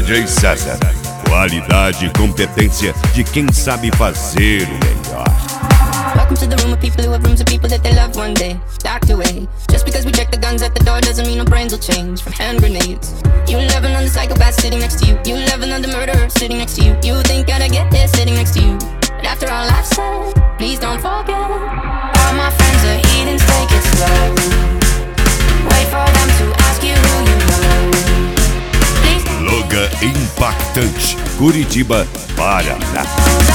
DJ César. Qualidade e competência de quem sabe fazer o melhor. Welcome to the room of people who have rooms of people that they love one day locked away. Just because we check the guns at the door doesn't mean our brains will change from hand grenades. You love another psychopath sitting next to you. You love another murderer sitting next to you. You think I'd get here sitting next to you. But after all I've said, please don't forget. All my friends are heathens, take it slow. Wait for them to ask you who you know. Please don't Logan impactante. Curitiba, Paraná.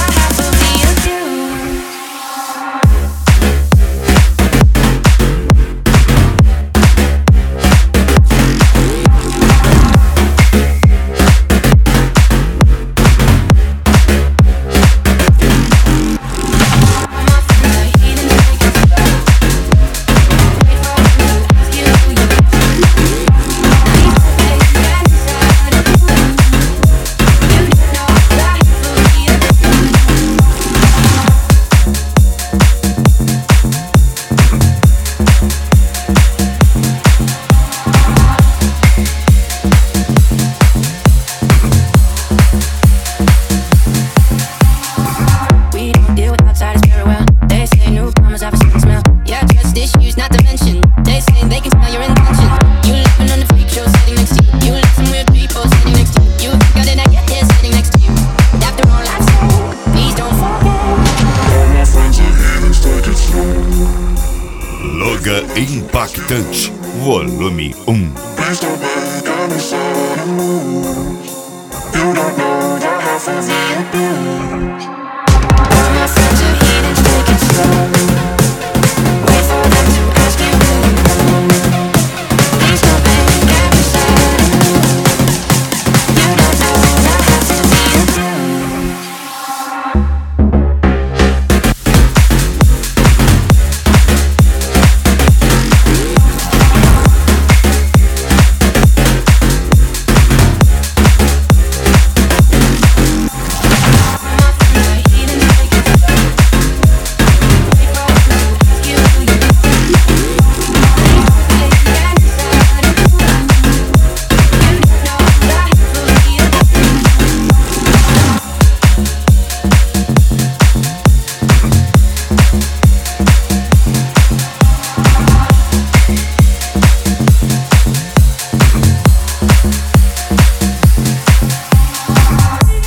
Logan impactante, volume 1. Please don't make any sudden moves. You don't know the half of the abuse.